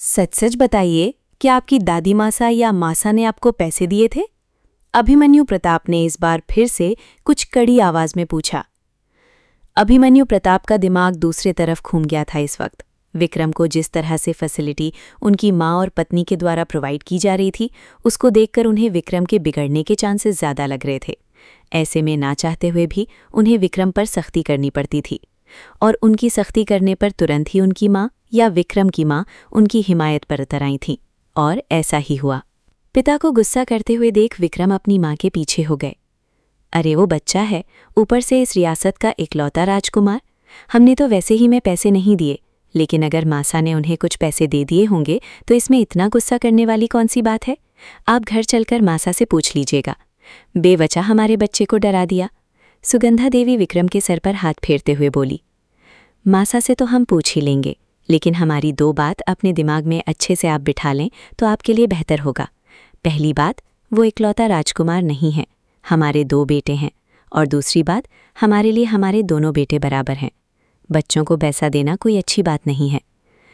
सच सच बताइए, क्या आपकी दादी मासा या मासा ने आपको पैसे दिए थे? अभिमन्यु प्रताप ने इस बार फिर से कुछ कड़ी आवाज में पूछा। अभिमन्यु प्रताप का दिमाग दूसरे तरफ घूम गया था इस वक्त। विक्रम को जिस तरह से फैसिलिटी उनकी माँ और पत्नी के द्वारा प्रोवाइड की जा रही थी, उसको देखकर उन्हें विक्रम के बिगड़ने के चांसेस ज्यादा लग रहे थे। ऐसे में ना चाहते हुए भी उन्हें विक्रम पर सख्ती करनी पड़ती थी, और उनकी सख्ती करने पर तुरंत ही उनकी माँ या विक्रम की माँ उनकी हिमायत पर उतर आई थीं, और ऐसा ही हुआ। पिता को गुस्सा करते हुए देख विक्रम अपनी माँ के पीछे हो गए। अरे वो बच्चा है, ऊपर से इस रियासत का इकलौता राजकुमार। हमने तो वैसे ही में पैसे नहीं दिए, लेकिन अगर मासा ने उन्हें कुछ पैसे दे दिए होंगे तो इसमें इतना गुस्सा करने वाली कौन सी बात है? आप घर चलकर मासा से पूछ लीजिएगा। बेवजह हमारे बच्चे को डरा दिया। सुगंधा देवी विक्रम के सर पर हाथ फेरते हुए बोली। मासा से तो हम पूछ ही लेंगे, लेकिन हमारी दो बात अपने दिमाग में अच्छे से आप बिठा लें तो आपके लिए बेहतर होगा। पहली बात, वो इकलौता राजकुमार नहीं है, हमारे दो बेटे हैं। और दूसरी बात, हमारे लिए हमारे दोनों बेटे बराबर हैं। बच्चों को पैसा देना कोई अच्छी बात नहीं है।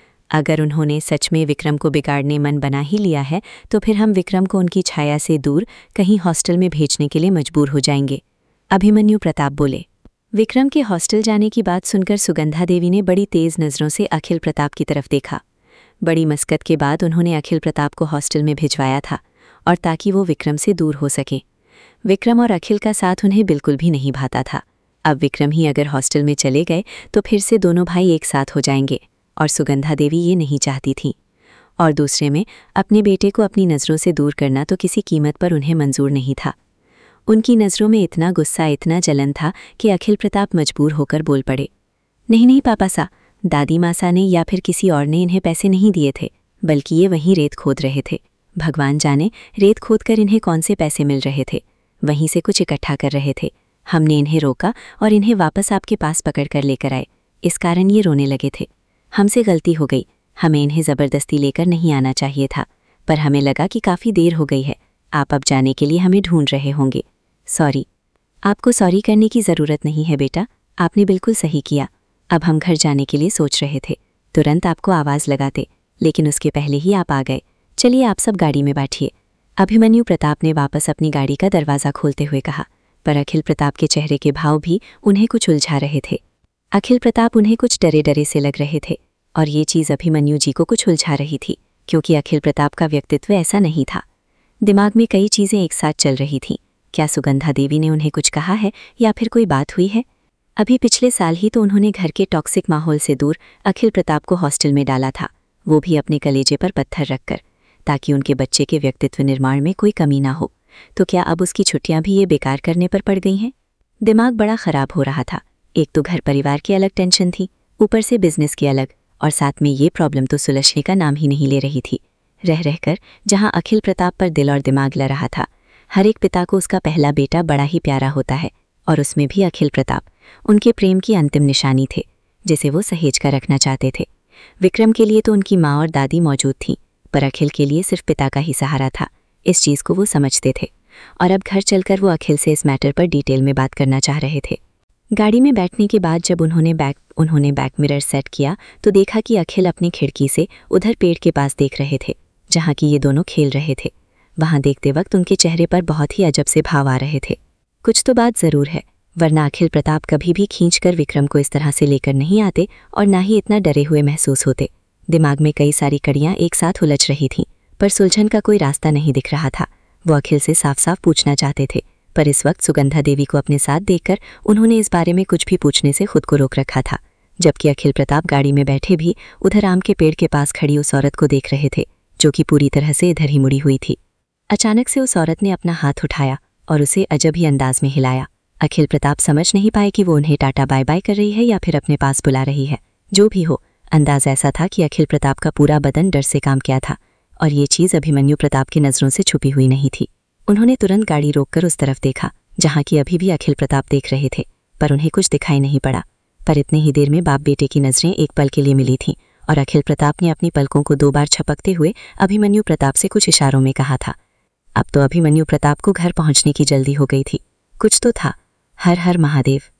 अगर उन्होंने सच में विक्रम को बिगाड़ने मन बना ही लिया है तो फिर हम विक्रम को उनकी छाया से दूर कहीं हॉस्टल में भेजने के लिए मजबूर हो जाएंगे। अभिमन्यु प्रताप बोले। विक्रम के हॉस्टल जाने की बात सुनकर सुगंधा देवी ने बड़ी तेज नज़रों से अखिल प्रताप की तरफ देखा। बड़ी मस्कत के बाद उन्होंने अखिल प्रताप को हॉस्टल में भिजवाया था, और ताकि वो विक्रम से दूर हो सके। विक्रम और अखिल का साथ उन्हें बिल्कुल भी नहीं भाता था। अब विक्रम ही अगर हॉस्टल में चले गए तो फिर से दोनों भाई एक साथ हो जाएंगे, और सुगंधा देवी ये नहीं चाहती थी। और दूसरे में, अपने बेटे को अपनी नज़रों से दूर करना तो किसी कीमत पर उन्हें मंजूर नहीं था। उनकी नज़रों में इतना गुस्सा, इतना जलन था कि अखिल प्रताप मजबूर होकर बोल पड़े। नहीं नहीं पापा सा, दादी मासा ने या फिर किसी और ने इन्हें पैसे नहीं दिए थे, बल्कि ये वहीं रेत खोद रहे थे। भगवान जाने रेत खोद कर इन्हें कौन से पैसे मिल रहे थे, वहीं से कुछ इकट्ठा कर रहे थे। हमने इन्हें रोका और इन्हें वापस आपके पास पकड़ कर लेकर आए, इस कारण ये रोने लगे थे। हमसे गलती हो गई, हमें इन्हें ज़बरदस्ती लेकर नहीं आना चाहिए था, पर हमें लगा कि काफ़ी देर हो गई है, आप अब जाने के लिए हमें ढूंढ रहे होंगे। सॉरी। आपको सॉरी करने की ज़रूरत नहीं है बेटा, आपने बिल्कुल सही किया। अब हम घर जाने के लिए सोच रहे थे, तुरंत आपको आवाज़ लगाते, लेकिन उसके पहले ही आप आ गए। चलिए आप सब गाड़ी में बैठिए। अभिमन्यु प्रताप ने वापस अपनी गाड़ी का दरवाज़ा खोलते हुए कहा, पर अखिल प्रताप के चेहरे के भाव भी उन्हें कुछ उलझा रहे थे। अखिल प्रताप उन्हें कुछ डरे डरे से लग रहे थे, और ये चीज़ अभिमन्यु जी को कुछ उलझा रही थी, क्योंकि अखिल प्रताप का व्यक्तित्व ऐसा नहीं था। दिमाग में कई चीज़ें एक साथ चल रही थीं। क्या सुगंधा देवी ने उन्हें कुछ कहा है या फिर कोई बात हुई है? अभी पिछले साल ही तो उन्होंने घर के टॉक्सिक माहौल से दूर अखिल प्रताप को हॉस्टल में डाला था, वो भी अपने कलेजे पर पत्थर रखकर, ताकि उनके बच्चे के व्यक्तित्व निर्माण में कोई कमी ना हो। तो क्या अब उसकी छुट्टियां भी ये बेकार करने पर पड़ गई हैं? दिमाग बड़ा ख़राब हो रहा था। एक तो घर परिवार की अलग टेंशन थी, ऊपर से बिजनेस की अलग, और साथ में ये प्रॉब्लम तो सुलझने का नाम ही नहीं ले रही थी। रह रहकर जहाँ अखिल प्रताप पर दिल और दिमाग लग रहा था। हर एक पिता को उसका पहला बेटा बड़ा ही प्यारा होता है, और उसमें भी अखिल प्रताप उनके प्रेम की अंतिम निशानी थे, जिसे वो सहेज कर रखना चाहते थे। विक्रम के लिए तो उनकी माँ और दादी मौजूद थीं, पर अखिल के लिए सिर्फ पिता का ही सहारा था। इस चीज़ को वो समझते थे, और अब घर चलकर वो अखिल से इस मैटर पर डिटेल में बात करना चाह रहे थे। गाड़ी में बैठने के बाद जब उन्होंने बैक मिरर सेट किया तो देखा कि अखिल अपनी खिड़की से उधर पेड़ के पास देख रहे थे, जहाँ की ये दोनों खेल रहे थे। वहाँ देखते वक्त उनके चेहरे पर बहुत ही अजब से भाव आ रहे थे। कुछ तो बात ज़रूर है, वरना अखिल प्रताप कभी भी खींचकर विक्रम को इस तरह से लेकर नहीं आते, और ना ही इतना डरे हुए महसूस होते। दिमाग में कई सारी कड़ियाँ एक साथ उलझ रही थीं, पर सुलझन का कोई रास्ता नहीं दिख रहा था। वो अखिल से साफ साफ पूछना चाहते थे, पर इस वक्त सुगंधा देवी को अपने साथ देखकर उन्होंने इस बारे में कुछ भी पूछने से खुद को रोक रखा था। जबकि अखिल प्रताप गाड़ी में बैठे भी उधर आम के पेड़ के पास खड़ी उस औरत को देख रहे थे, जो कि पूरी तरह से इधर ही मुड़ी हुई थी। अचानक से उस औरत ने अपना हाथ उठाया और उसे अजब ही अंदाज में हिलाया। अखिल प्रताप समझ नहीं पाए कि वो उन्हें टाटा बाय बाय कर रही है या फिर अपने पास बुला रही है। जो भी हो, अंदाज ऐसा था कि अखिल प्रताप का पूरा बदन डर से काम किया था, और ये चीज़ अभिमन्यु प्रताप की नज़रों से छुपी हुई नहीं थी। उन्होंने तुरंत गाड़ी रोककर उस तरफ देखा, जहाँ की अभी भी अखिल प्रताप देख रहे थे, पर उन्हें कुछ दिखाई नहीं पड़ा। पर इतने ही देर में बाप बेटे की नज़रें एक पल के लिए मिली थीं, और अखिल प्रताप ने अपनी पलकों को 2 बार छपकते हुए अभिमन्यु प्रताप से कुछ इशारों में कहा था। अब तो अभिमन्यु प्रताप को घर पहुंचने की जल्दी हो गई थी। कुछ तो था। हर हर महादेव।